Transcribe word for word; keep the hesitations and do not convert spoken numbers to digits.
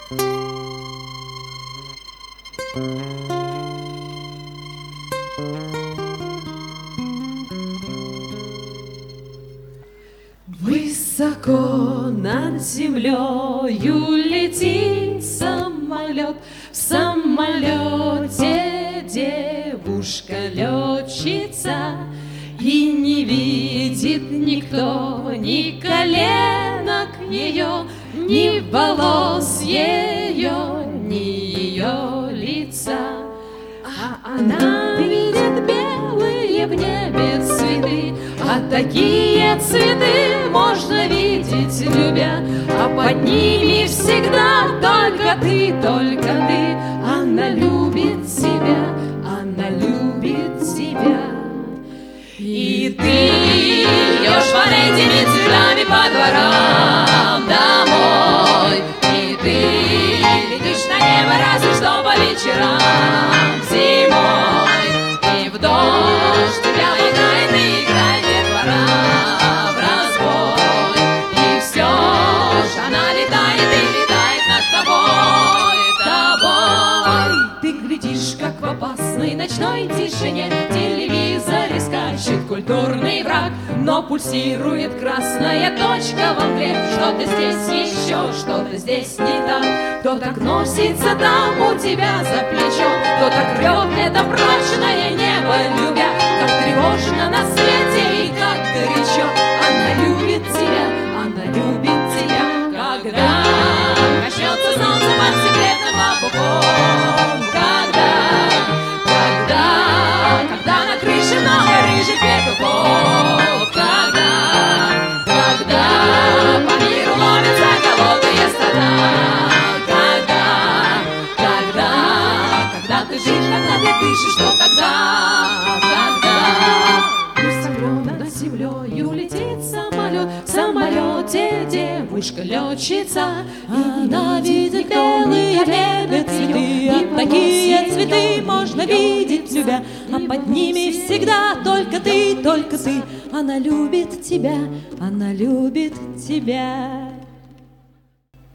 Высоко над землею летит самолет, в самолете девушка-летчица, и не видит никто ни коленок ее, ни волос ее, ни ее лица. А она видит белые в небе цветы, а такие цветы можно видеть, любя, а под ними всегда только ты, только ты. Она любит тебя, она любит тебя. И ты идешь под этими цветами по дворам домой, и ты летишь на небо разве что по вечерам зимой, и в дождь тебя пугает и играет детвора в разбой, и все ж она летает и летает над тобой, тобой. Ты глядишь, как в опасной ночной тишине в телевизоре скачет культурный враг, но пульсирует красная точка во мгле. Что-то здесь еще, что-то здесь не так. Кто так носится там у тебя за плечом, кто так рвет это прочное небо, любя, как тревожно на свете и как горячо. Она любит тебя, она любит тебя. Когда коснется солнце под секретным бабуком, когда, когда, когда на крыше много рыжих петухов, когда, когда по миру ломятся голодные стада, когда, когда, когда ты жишь, когда ты дышишь, что тогда, когда высоко над землею летит самолет, в самолете девушка-летчица, она видит белые в небе цветы, а такие цветы можно видеть, любя, а под ними всегда только ты, только ты. Она любит тебя, она любит тебя.